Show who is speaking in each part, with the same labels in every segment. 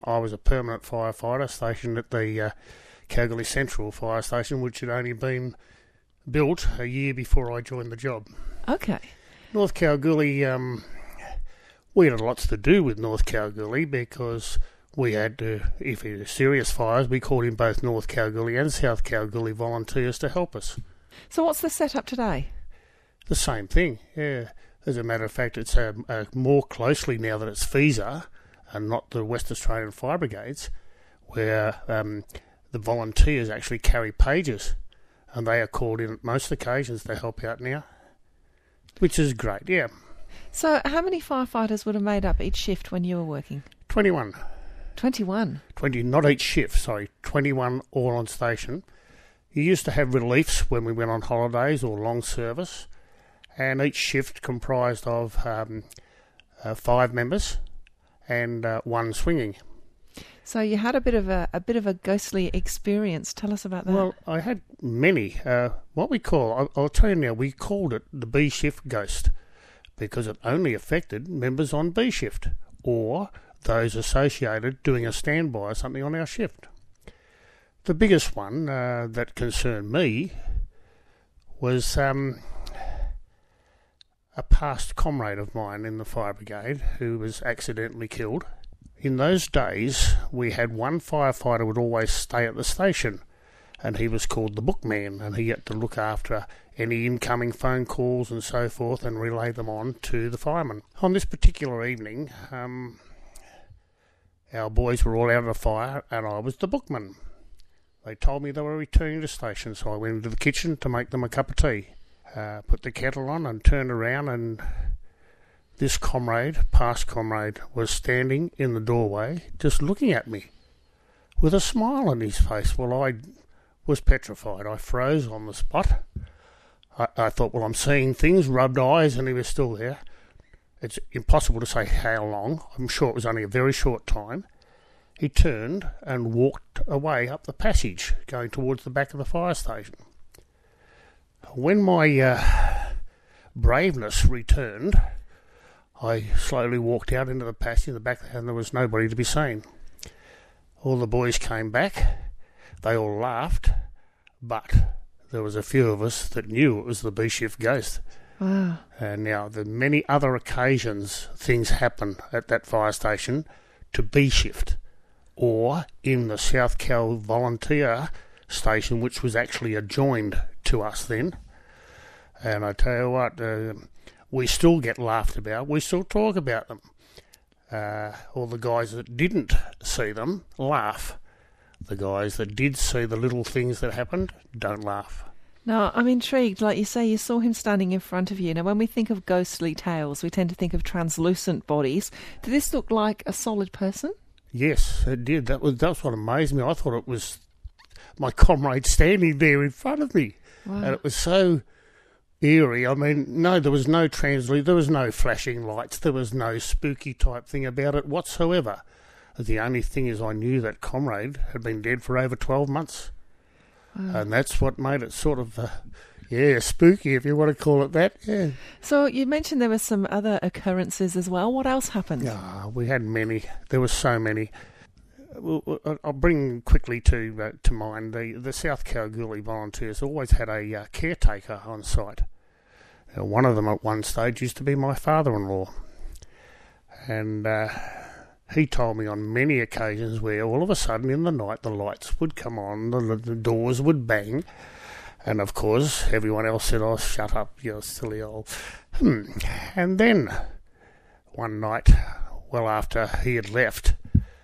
Speaker 1: I was a permanent firefighter stationed at the Kalgoorlie Central Fire Station, which had only been built a year before I joined the job.
Speaker 2: Okay.
Speaker 1: North Kalgoorlie, we had lots to do with North Kalgoorlie because we had to, if it was serious fires, we called in both North Kalgoorlie and South Kalgoorlie volunteers to help us.
Speaker 2: So what's the setup today?
Speaker 1: The same thing, yeah. As a matter of fact, it's more closely now that it's FESA and not the West Australian Fire Brigades, where the volunteers actually carry pages, and they are called in at most occasions to help out now, which is great, yeah.
Speaker 2: So how many firefighters would have made up each shift when you were working?
Speaker 1: 21.
Speaker 2: 21?
Speaker 1: 20, not each shift, sorry, 21 all on station. You used to have reliefs when we went on holidays or long service, and each shift comprised of 5 members and 1 swinging.
Speaker 2: So you had a bit of a ghostly experience. Tell us about that.
Speaker 1: Well, I had many. What we call, I'll tell you now, we called it the B shift ghost because it only affected members on B shift or those associated doing a standby or something on our shift. The biggest one that concerned me was a past comrade of mine in the fire brigade who was accidentally killed. In those days, we had one firefighter who would always stay at the station, and he was called the bookman, and he had to look after any incoming phone calls and so forth and relay them on to the fireman. On this particular evening, our boys were all out of the fire, and I was the bookman. They told me they were returning to station, so I went into the kitchen to make them a cup of tea. Put the kettle on and turned around, and this past comrade, was standing in the doorway just looking at me with a smile on his face. Well, I was petrified. I froze on the spot. I thought, well, I'm seeing things, rubbed eyes, and he was still there. It's impossible to say how long. I'm sure it was only a very short time. He turned and walked away up the passage, going towards the back of the fire station. When my braveness returned, I slowly walked out into the passage in the back, and there was nobody to be seen. All the boys came back. They all laughed, but there was a few of us that knew it was the B-shift ghost.
Speaker 2: Wow.
Speaker 1: And now, the many other occasions things happen at that fire station to B-shift, or in the South Cal volunteer station, which was actually adjoined to us then. And I tell you what, we still get laughed about. We still talk about them. All the guys that didn't see them laugh. The guys that did see the little things that happened don't laugh.
Speaker 2: Now, I'm intrigued. Like you say, you saw him standing in front of you. Now, when we think of ghostly tales, we tend to think of translucent bodies. Did this look like a solid person?
Speaker 1: Yes, it did. That's what amazed me. I thought it was my comrade standing there in front of me.
Speaker 2: Wow.
Speaker 1: And it was so eerie. I mean, no, there was no there was no flashing lights, there was no spooky type thing about it whatsoever. The only thing is I knew that comrade had been dead for over 12 months. Wow. And that's what made it sort of, spooky, if you want to call it that, yeah.
Speaker 2: So you mentioned there were some other occurrences as well. What else happened?
Speaker 1: Yeah, we had many. There were so many. I'll bring quickly to mind the South Kalgoorlie volunteers always had a caretaker on site. One of them at one stage used to be my father-in-law, and he told me on many occasions where all of a sudden in the night the lights would come on, the doors would bang, and of course everyone else said, "Oh, shut up, you silly old." And then one night, well after he had left,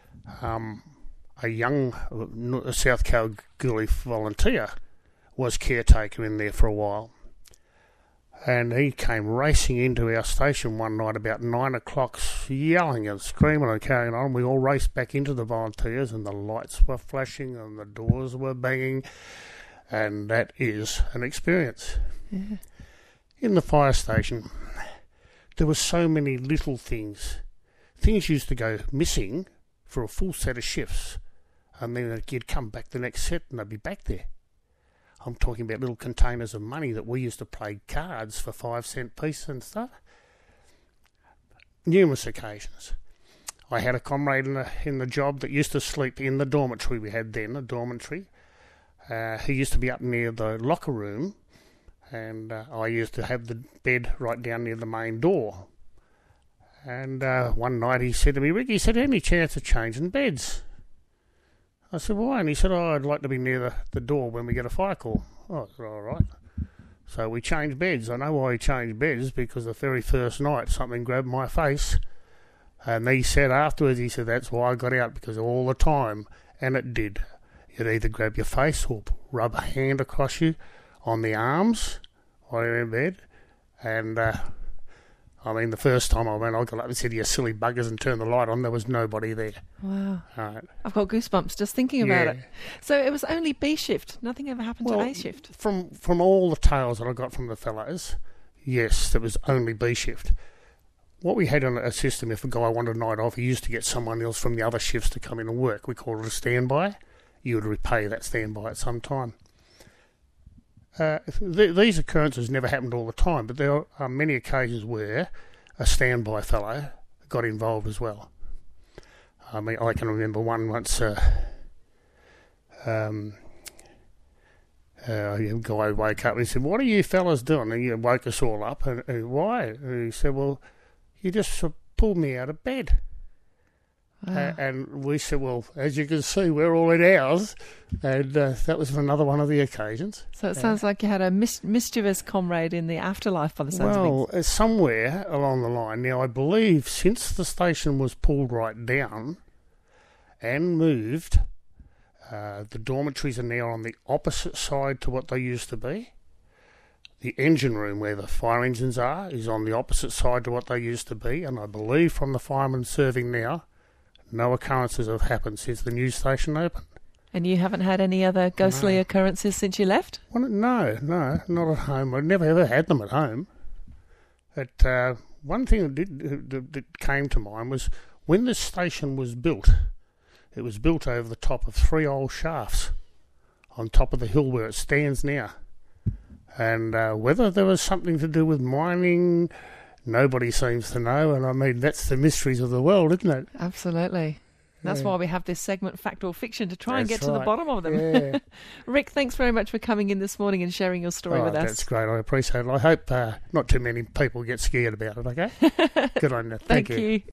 Speaker 1: a young South Kalgoorlie volunteer was caretaker in there for a while. And he came racing into our station one night about 9 o'clock, yelling and screaming and carrying on. We all raced back into the volunteers, and the lights were flashing and the doors were banging. And that is an experience.
Speaker 2: Yeah.
Speaker 1: In the fire station, there were so many little things. Things used to go missing for a full set of shifts, and then you'd come back the next set and they'd be back there. I'm talking about little containers of money that we used to play cards for 5-cent pieces and stuff. Numerous occasions. I had a comrade in the job that used to sleep in the dormitory we had then, a dormitory. He used to be up near the locker room, and I used to have the bed right down near the main door. And one night he said to me, "Rick," he said, "any chance of changing beds?" I said, "Why?" And he said, "Oh, I'd like to be near the door when we get a fire call." Oh, I said, "All right." So we changed beds. I know why he changed beds, because the very first night something grabbed my face. And he said afterwards, he said, "That's why I got out, because all the time," and it did, you'd either grab your face or rub a hand across you on the arms while you're in bed. And I mean, the first time I went, I got up and said, "You silly buggers," and turned the light on. There was nobody there.
Speaker 2: Wow.
Speaker 1: Right.
Speaker 2: I've got goosebumps just thinking about it. So it was only B shift. Nothing ever happened to A shift.
Speaker 1: From all the tales that I got from the fellows, yes, there was only B shift. What we had on a system, if a guy wanted a night off, he used to get someone else from the other shifts to come in and work. We called it a standby. You would repay that standby at some time. These occurrences never happened all the time, but there are many occasions where a standby fellow got involved as well. I mean, I can remember one once. A guy woke up and he said, "What are you fellas doing?" And he woke us all up. And why? And he said, "Well, you just pulled me out of bed."
Speaker 2: Wow.
Speaker 1: And we said, "Well, as you can see, we're all in ours." And that was another one of the occasions.
Speaker 2: So it sounds like you had a mischievous comrade in the afterlife by the sounds of things.
Speaker 1: Somewhere along the line. Now, I believe since the station was pulled right down and moved, the dormitories are now on the opposite side to what they used to be. The engine room where the fire engines are is on the opposite side to what they used to be. And I believe from the firemen serving now, no occurrences have happened since the new station opened.
Speaker 2: And you haven't had any other ghostly occurrences since you left?
Speaker 1: Well, no, not at home. I've never ever had them at home. But one thing that came to mind was when this station was built, it was built over the top of 3 old shafts on top of the hill where it stands now. And whether there was something to do with mining, nobody seems to know. And I mean, that's the mysteries of the world, isn't it?
Speaker 2: Absolutely. That's why we have this segment, Fact or Fiction, to try and get to the bottom of them.
Speaker 1: Yeah.
Speaker 2: Rick, thanks very much for coming in this morning and sharing your story with us.
Speaker 1: That's great. I appreciate it. I hope not too many people get scared about it, okay? Good on you. Thank you.